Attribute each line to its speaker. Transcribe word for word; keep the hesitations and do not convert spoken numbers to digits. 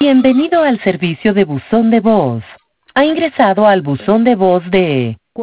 Speaker 1: Bienvenido al servicio de buzón de voz. Ha ingresado al buzón de voz de